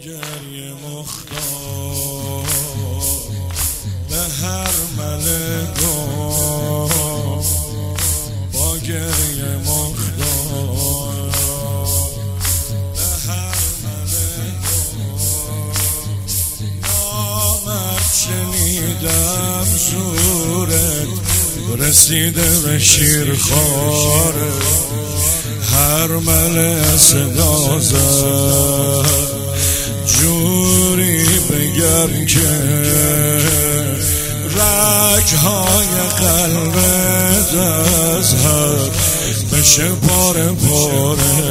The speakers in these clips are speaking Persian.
گریه مختار به هر ملگاه، با گریه مختار به هر ملگاه. نامت شنیدم زورت رسیده به شیرخواره، هر مله صدا زد جوری بگم که رگهای قلبت از حد بشه پاره پاره.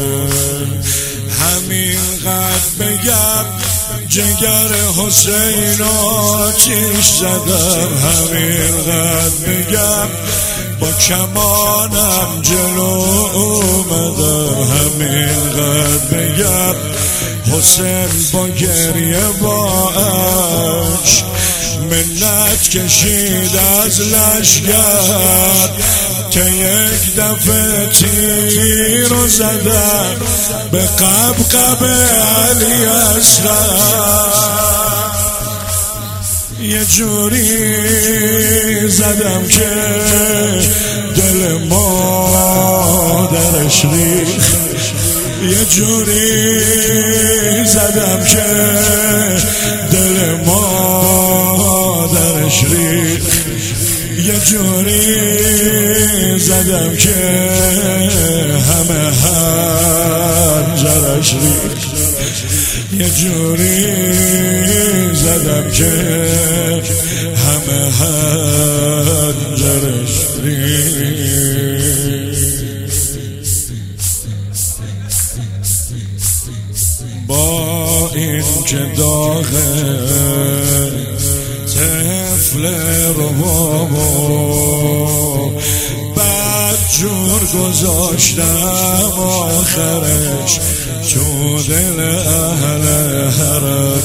همین قد بگم جگر حسین آتیش زدم، همین قد بگم با کمانم جلو اومدم، همین قد بگم حسین با گریه با عشق منت کشید از لشگر که یک دفعه تیر رو زدم به قبقب علی اصغر. یه جوری زدم که دل مادرش ریخت، یه جوری زدم که دل مادرش ریخت، یه جوری زدم که همه هنجرش ریخت، یه جوری زدم که همه هنجرش ریخت. با این که داغه طفل رو بد جور گذاشتم آخرش تو دل اهل حرم،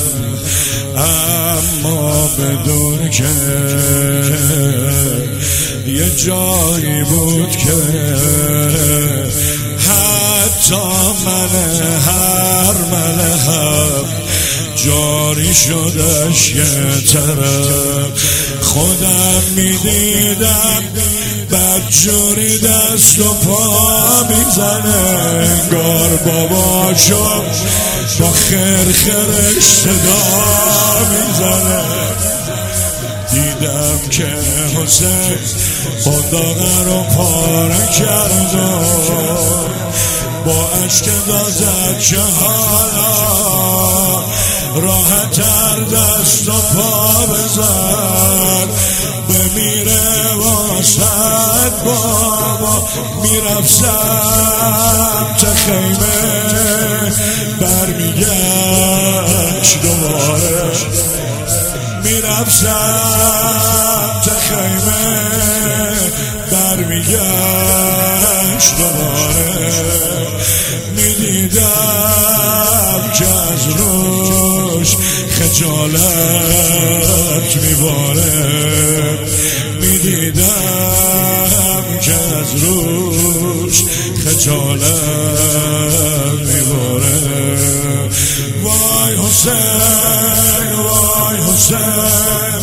اما بدون که یه جایی بود که حتی من هر ملهم جاری شدش یه طرف. خودم میدیدم بدجوری دست و پا میزنه، انگار باباشو با خرخرش صدا میزنه. دیدم که حسین خداغه رو پاره کرد و با عشق دازد که حالا راحت‌تر دست و پا بزن بمیره واسد بابا. میرفت سمت خیمه برمیگشت دوباره، میرفت سمت خیمه برمیگشت دوباره. میدیدم که از روش خجالت میباره، میدیدم که از روش خجالت میباره. وای حسین، وای حسین،